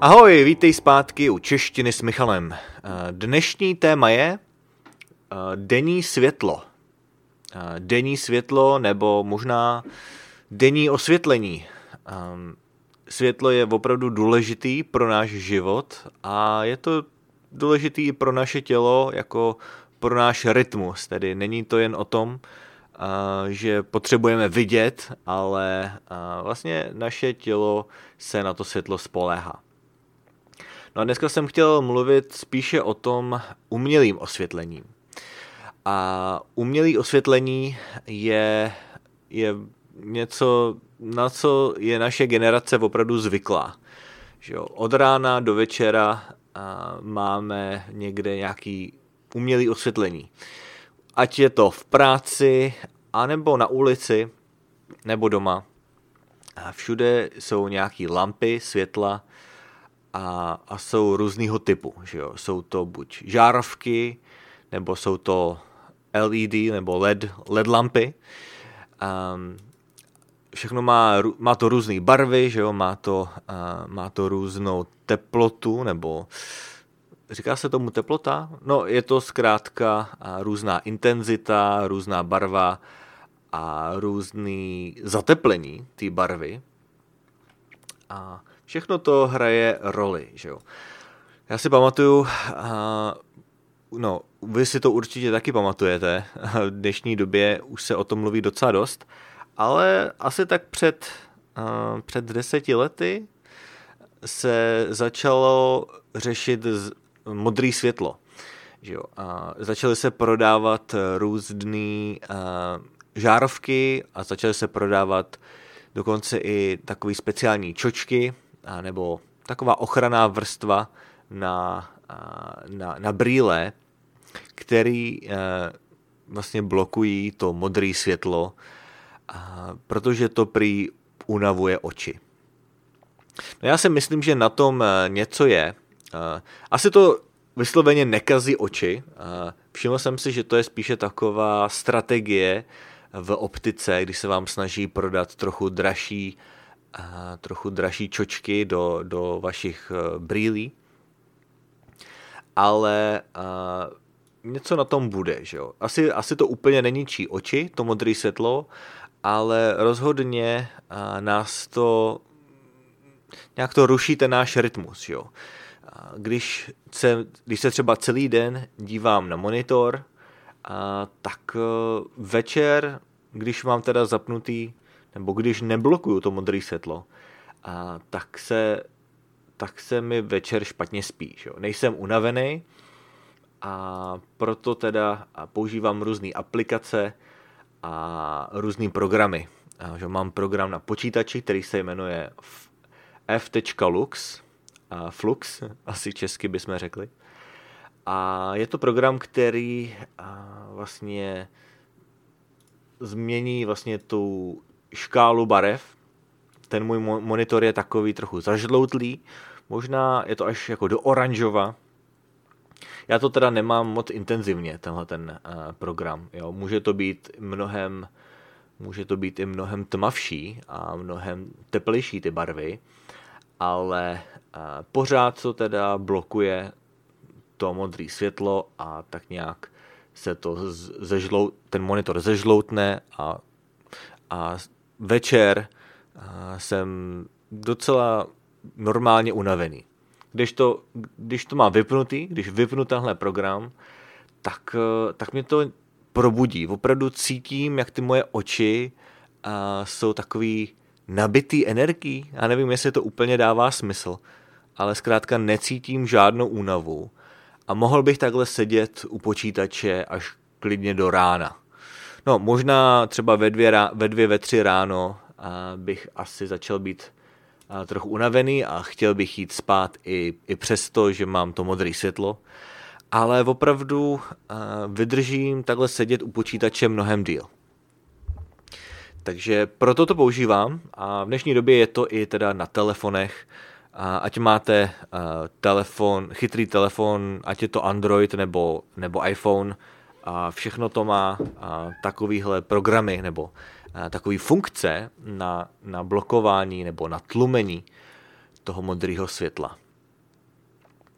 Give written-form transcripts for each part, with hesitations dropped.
Ahoj, vítej zpátky u Češtiny s Michalem. Dnešní téma je denní světlo. Denní světlo nebo možná denní osvětlení. Světlo je opravdu důležitý pro náš život a je to důležitý i pro naše tělo, jako pro náš rytmus. Tedy není to jen o tom, že potřebujeme vidět, ale vlastně naše tělo se na to světlo spoléhá. No a dneska jsem chtěl mluvit spíše o tom umělým osvětlení. A umělé osvětlení je něco, na co je naše generace opravdu zvyklá. Že jo? Od rána do večera máme někde nějaký umělý osvětlení. Ať je to v práci, anebo na ulici, nebo doma. A všude jsou nějaký lampy, světla a jsou různýho typu. Že jo? Jsou to buď žárovky, nebo jsou to LED nebo LED lampy. Všechno má to různé barvy, že jo? Má to různou teplotu, nebo říká se tomu teplota? No, je to zkrátka různá intenzita, různá barva a různý zateplení té barvy. A všechno to hraje roli, že jo? Já si pamatuju, vy si to určitě taky pamatujete, v dnešní době už se o tom mluví docela dost, ale asi tak před 10 lety se začalo řešit modré světlo. Že jo? A začaly se prodávat různé žárovky a začaly se prodávat dokonce i takové speciální čočky nebo taková ochranná vrstva na brýle, který vlastně blokují to modré světlo, protože to prý unavuje oči. No já si myslím, že na tom něco je. Asi to vysloveně nekazí oči. Všiml jsem si, že to je spíše taková strategie v optice, když se vám snaží prodat trochu dražší čočky do vašich brýlí. Ale něco na tom bude, že jo. Asi to úplně neničí oči, to modré světlo, ale rozhodně nás to nějak to ruší ten náš rytmus, že jo. Když se třeba celý den dívám na monitor, tak večer, když mám teda zapnutý, nebo když neblokuju to modré světlo, tak se mi večer špatně spí. Že jo? Nejsem unavený a proto teda používám různé aplikace a různé programy. Že mám program na počítači, který se jmenuje f.lux, Flux, asi česky bychom řekli. A je to program, který vlastně změní vlastně tu škálu barev. Ten můj monitor je takový trochu zažloutlý, možná je to až jako do oranžova. Já to teda nemám moc intenzivně, tenhle ten program. Jo. Může to být i mnohem tmavší a mnohem teplejší ty barvy, ale pořád to teda blokuje to modré světlo a tak nějak se to ten monitor zežloutne a večer jsem docela normálně unavený. Když to mám vypnutý, když vypnu tenhle program, tak mě to probudí. Opravdu cítím, jak ty moje oči jsou takový nabitý energií. Já nevím, jestli to úplně dává smysl, ale zkrátka necítím žádnou únavu. A mohl bych takhle sedět u počítače až klidně do rána. No, možná třeba ve 3 ráno bych asi začal být trochu unavený a chtěl bych jít spát i přesto, že mám to modré světlo. Ale opravdu vydržím takhle sedět u počítače mnohem díl. Takže proto to používám a v dnešní době je to i teda na telefonech. Ať máte chytrý telefon, ať je to Android nebo iPhone, všechno to má takovýhle programy nebo takové funkce na blokování nebo na tlumení toho modrého světla.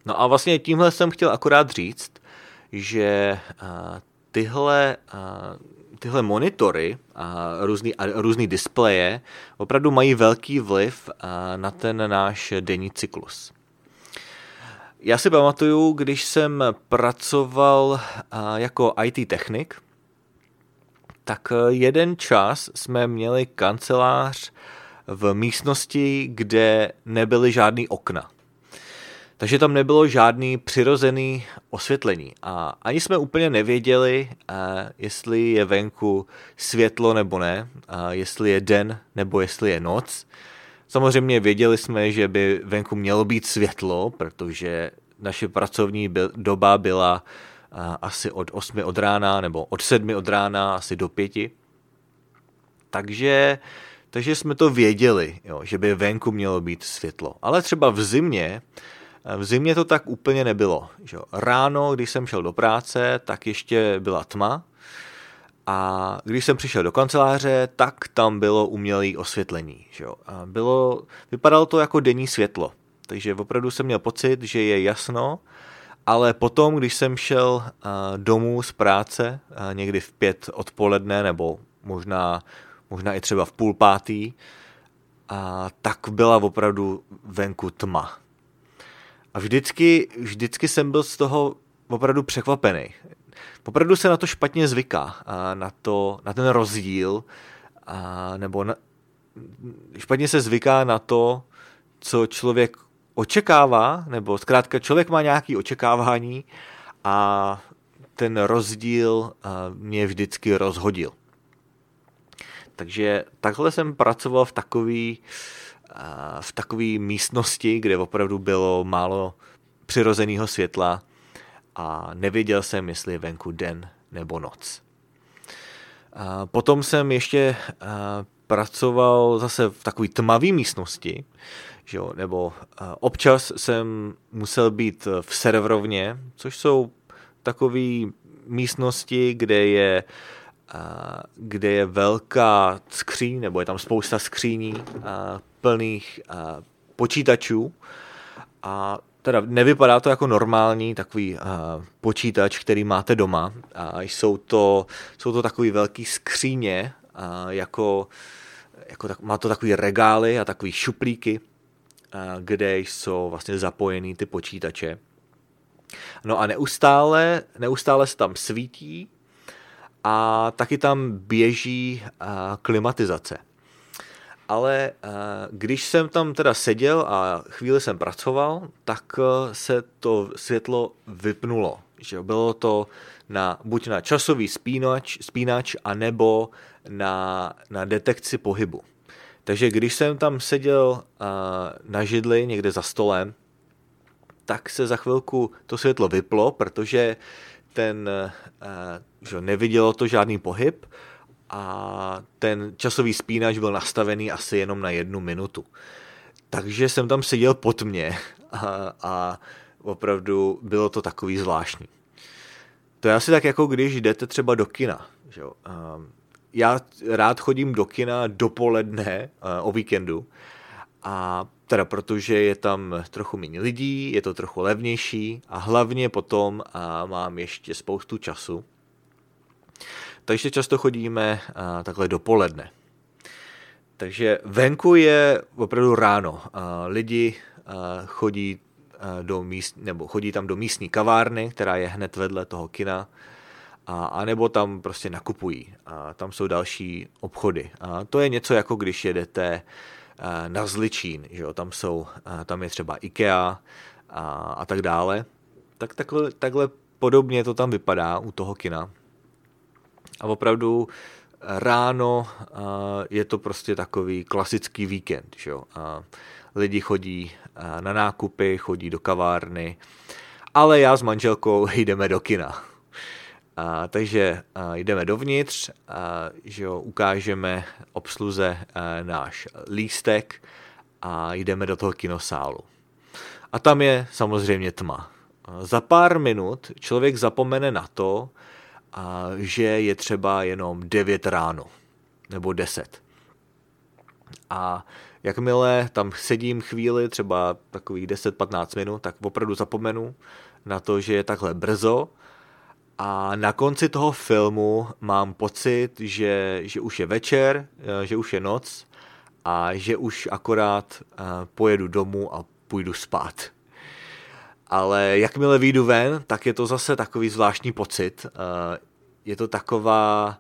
No a vlastně tímhle jsem chtěl akorát říct, že tyhle monitory a různý displeje opravdu mají velký vliv na ten náš denní cyklus. Já si pamatuju, když jsem pracoval jako IT technik, tak jeden čas jsme měli kancelář v místnosti, kde nebyly žádný okna. Takže tam nebylo žádný přirozený osvětlení a ani jsme úplně nevěděli, jestli je venku světlo nebo ne, jestli je den nebo jestli je noc. Samozřejmě věděli jsme, že by venku mělo být světlo, protože naše pracovní doba byla asi od 8 od rána nebo od 7 od rána asi do 5. Takže jsme to věděli, jo, že by venku mělo být světlo. Ale třeba v zimě to tak úplně nebylo. Že? Ráno, když jsem šel do práce, tak ještě byla tma a když jsem přišel do kanceláře, tak tam bylo umělé osvětlení. Že? A vypadalo to jako denní světlo, takže opravdu jsem měl pocit, že je jasno, ale potom, když jsem šel domů z práce, někdy v 5 odpoledne nebo možná i třeba v 4:30, tak byla opravdu venku tma. A vždycky jsem byl z toho opravdu překvapený. Opravdu se na to špatně zvyká, na ten rozdíl, nebo špatně se zvyká na to, co člověk očekává, nebo zkrátka člověk má nějaké očekávání a ten rozdíl mě vždycky rozhodil. Takže takhle jsem pracoval v takové místnosti, kde opravdu bylo málo přirozeného světla a nevěděl jsem, jestli je venku den nebo noc. Potom jsem ještě pracoval zase v takové tmavé místnosti, že jo, nebo občas jsem musel být v serverovně, což jsou takové místnosti, kde je velká skříň, nebo je tam spousta skříní plných počítačů a teda nevypadá to jako normální takový počítač, který máte doma. Jsou to takový velký skříně, má to takový regály a takový šuplíky, kde jsou vlastně zapojený ty počítače. No a neustále se tam svítí a taky tam běží klimatizace. Ale když jsem tam teda seděl a chvíli jsem pracoval, tak se to světlo vypnulo. Že bylo to buď na časový spínač anebo na detekci pohybu. Takže když jsem tam seděl na židli někde za stolem, tak se za chvilku to světlo vyplo, protože nevidělo to žádný pohyb a ten časový spínač byl nastavený asi jenom na 1 minutu. Takže jsem tam seděl po tmě a opravdu bylo to takový zvláštní. To je asi tak, jako když jdete třeba do kina. Že? Já rád chodím do kina dopoledne o víkendu, a teda protože je tam trochu méně lidí, je to trochu levnější a hlavně potom mám ještě spoustu času. Takže často chodíme takhle dopoledne. Takže venku je opravdu ráno. Lidi chodí tam do místní kavárny, která je hned vedle toho kina, a nebo tam prostě nakupují. A tam jsou další obchody. A to je něco jako když jedete na Zličín, že jo? Tam je třeba IKEA a tak dále. Takhle podobně to tam vypadá u toho kina. A opravdu ráno je to prostě takový klasický víkend. Že jo? Lidi chodí na nákupy, chodí do kavárny, ale já s manželkou jdeme do kina. Takže jdeme dovnitř, že jo, ukážeme obsluze náš lístek a jdeme do toho kinosálu. A tam je samozřejmě tma. Za pár minut člověk zapomene na to, že je třeba jenom 9 ráno nebo 10. A jakmile tam sedím chvíli, třeba takových 10-15 minut, tak opravdu zapomenu na to, že je takhle brzo a na konci toho filmu mám pocit, že už je večer, že už je noc a že už akorát pojedu domů a půjdu spát. Ale jakmile vyjdu ven, tak je to zase takový zvláštní pocit. Je to taková...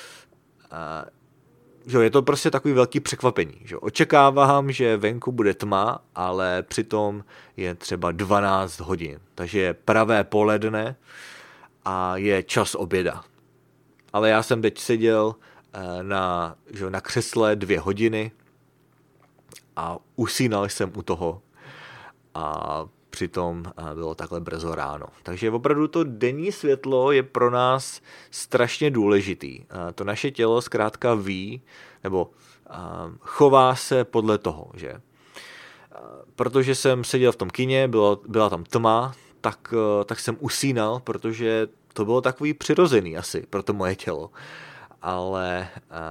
Že je to prostě takový velký překvapení. Že očekávám, že venku bude tma, ale přitom je třeba 12 hodin. Takže je pravé poledne a je čas oběda. Ale já jsem teď seděl na křesle 2 hodiny a usínal jsem u toho a přitom bylo takhle brzo ráno. Takže opravdu to denní světlo je pro nás strašně důležitý. To naše tělo zkrátka ví, nebo chová se podle toho, že? Protože jsem seděl v tom kině, byla tam tma, tak jsem usínal, protože to bylo takový přirozený asi pro to moje tělo. Ale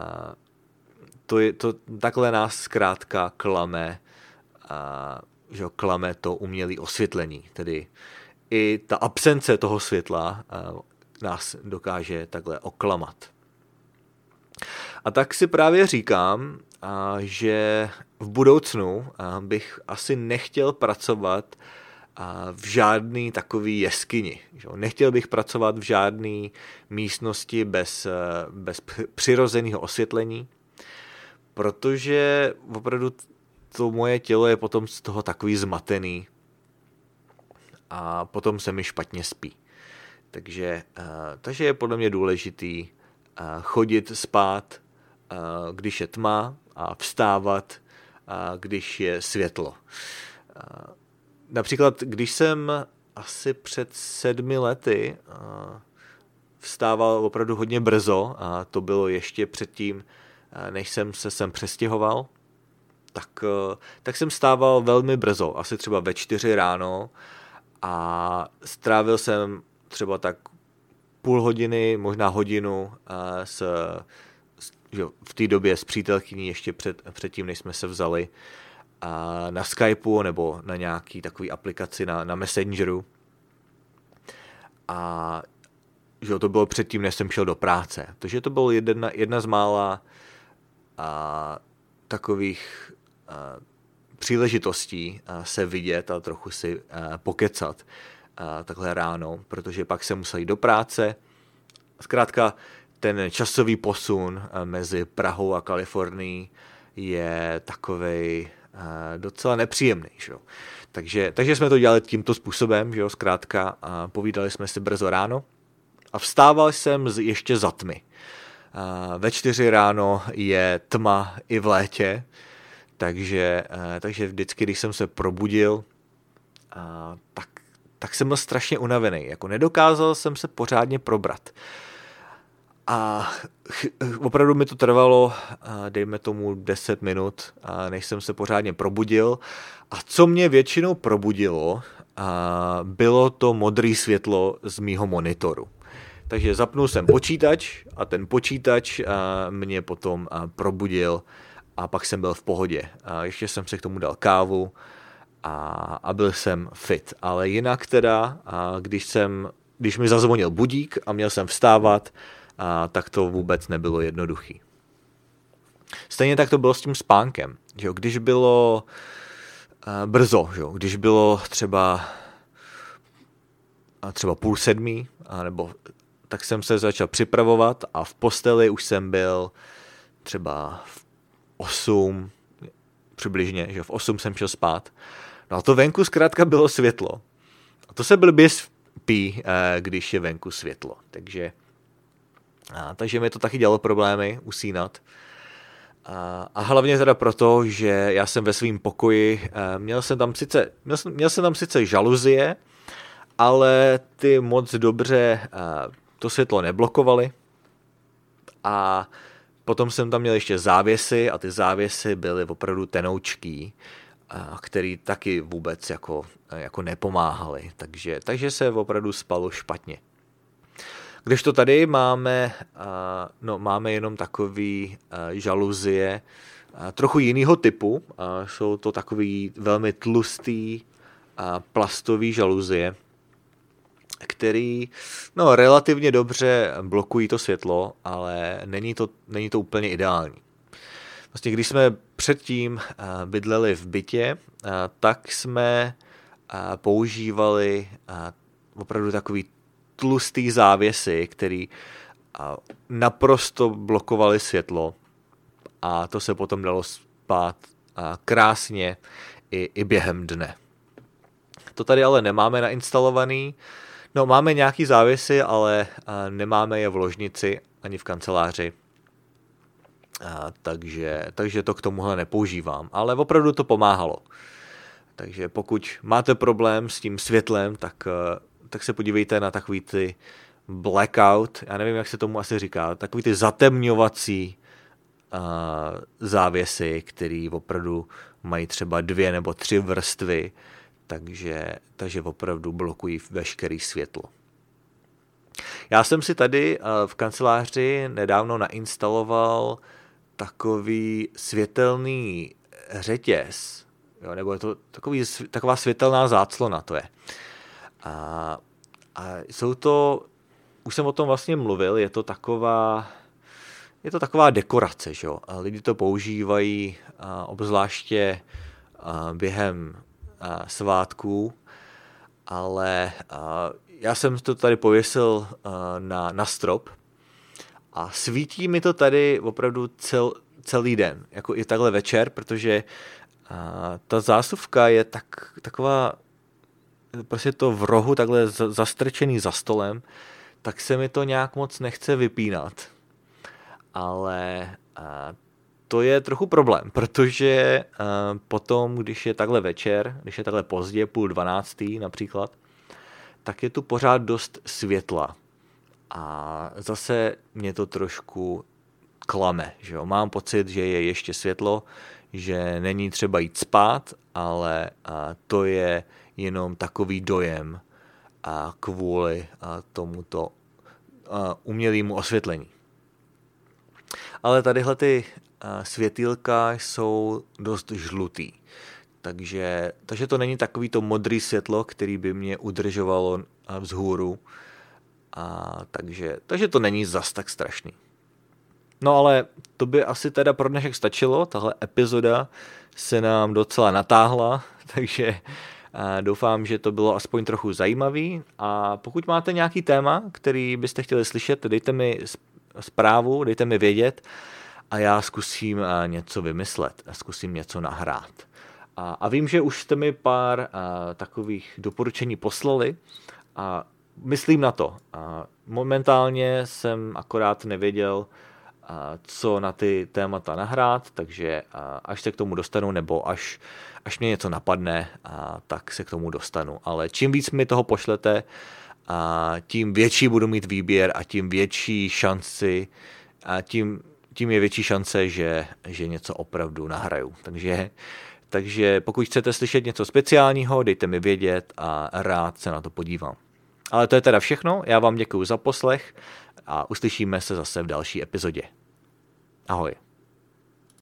takhle nás zkrátka klame, že klame to umělé osvětlení, tedy i ta absence toho světla nás dokáže takhle oklamat. A tak si právě říkám, že v budoucnu bych asi nechtěl pracovat v žádný takový jeskyni. Nechtěl bych pracovat v žádné místnosti bez přirozeného osvětlení, protože opravdu to moje tělo je potom z toho takový zmatený a potom se mi špatně spí. Takže je podle mě důležitý chodit spát, když je tma a vstávat, když je světlo. Například, když jsem asi před 7 lety vstával opravdu hodně brzo, a to bylo ještě předtím, než jsem se sem přestěhoval, tak jsem stával velmi brzo, asi třeba ve 4 ráno a strávil jsem třeba tak půl hodiny, možná hodinu v té době s přítelkyní ještě předtím, než jsme se vzali na Skypeu nebo na nějaký takový aplikaci na Messengeru. A že to bylo předtím, než jsem šel do práce. Takže to bylo jedna z mála takových příležitostí se vidět a trochu si pokecat takhle ráno, protože pak jsem musel jít do práce. Zkrátka ten časový posun mezi Prahou a Kalifornií je takovej docela nepříjemný. Že? Takže jsme to dělali tímto způsobem, že jo? Zkrátka povídali jsme si brzo ráno a vstával jsem ještě za tmy. Ve 4 ráno je tma i v létě, takže vždycky, když jsem se probudil, tak jsem byl strašně unavený. Jako nedokázal jsem se pořádně probrat. A opravdu mi to trvalo, dejme tomu 10 minut, než jsem se pořádně probudil. A co mě většinou probudilo, bylo to modré světlo z mýho monitoru. Takže zapnul jsem počítač a ten počítač mě potom probudil a pak jsem byl v pohodě. Ještě jsem si k tomu dal kávu a byl jsem fit. Ale jinak teda, když mi zazvonil budík a měl jsem vstávat, tak to vůbec nebylo jednoduchý. Stejně tak to bylo s tím spánkem. Že? Když bylo brzo, že? Když bylo třeba 6:30, nebo tak jsem se začal připravovat a v posteli už jsem byl třeba v 8, přibližně, že v 8 jsem šel spát. No a to venku zkrátka bylo světlo. A to se blbě spí, když je venku světlo. Takže mi to taky dělalo problémy usínat. A hlavně teda proto, že já jsem ve svém pokoji, měl jsem tam sice žaluzie, ale ty moc dobře to světlo neblokovaly. A potom jsem tam měl ještě závěsy a ty závěsy byly opravdu tenoučký, který taky vůbec jako nepomáhaly. Takže se opravdu spalo špatně. Když to tady máme jenom takový žaluzie trochu jiného typu. Jsou to takový velmi tlustý plastový žaluzie, který relativně dobře blokují to světlo, ale není to úplně ideální. Vlastně když jsme předtím bydleli v bytě, tak jsme používali opravdu takový tlustý závěsy, který naprosto blokovaly světlo a to se potom dalo spát krásně i během dne. To tady ale nemáme nainstalovaný. No, máme nějaký závěsy, ale nemáme je v ložnici ani v kanceláři. Takže to k tomuhle nepoužívám. Ale opravdu to pomáhalo. Takže pokud máte problém s tím světlem, tak se podívejte na takový ty blackout, já nevím, jak se tomu asi říká, takový ty zatemňovací závěsy, který opravdu mají třeba 2 nebo 3 vrstvy, takže opravdu blokují veškerý světlo. Já jsem si tady v kanceláři nedávno nainstaloval takový světelný řetěz, jo, nebo je to taková světelná záclona, to je. A jsou to, už jsem o tom vlastně mluvil, je to taková dekorace, že jo. Lidi to používají obzvláště během svátků, ale já jsem to tady pověsil na strop a svítí mi to tady opravdu celý den, jako i takhle večer, protože ta zásuvka je taková, prostě to v rohu takhle zastrčený za stolem, tak se mi to nějak moc nechce vypínat. Ale to je trochu problém, protože potom, když je takhle večer, když je takhle pozdě, 11:30 například, tak je tu pořád dost světla. A zase mě to trošku klame, že jo? Mám pocit, že je ještě světlo, že není třeba jít spát, ale to je jenom takový dojem kvůli tomuto umělému osvětlení. Ale tadyhle ty světýlka jsou dost žlutý, takže to není takový to modrý světlo, který by mě udržovalo vzhůru, takže to není zas tak strašný. No ale to by asi teda pro dnešek stačilo, tahle epizoda se nám docela natáhla, takže doufám, že to bylo aspoň trochu zajímavý a pokud máte nějaký téma, který byste chtěli slyšet, dejte mi zprávu, dejte mi vědět a já zkusím něco vymyslet, zkusím něco nahrát. A vím, že už jste mi pár takových doporučení poslali a myslím na to. Momentálně jsem akorát nevěděl, co na ty témata nahrát, takže až se k tomu dostanu, nebo až mě něco napadne, tak se k tomu dostanu. Ale čím víc mi toho pošlete, tím větší budu mít výběr a tím větší šanci, tím je větší šance, že něco opravdu nahraju. Takže pokud chcete slyšet něco speciálního, dejte mi vědět a rád se na to podívám. Ale to je teda všechno, já vám děkuju za poslech a uslyšíme se zase v další epizodě. Ahoj.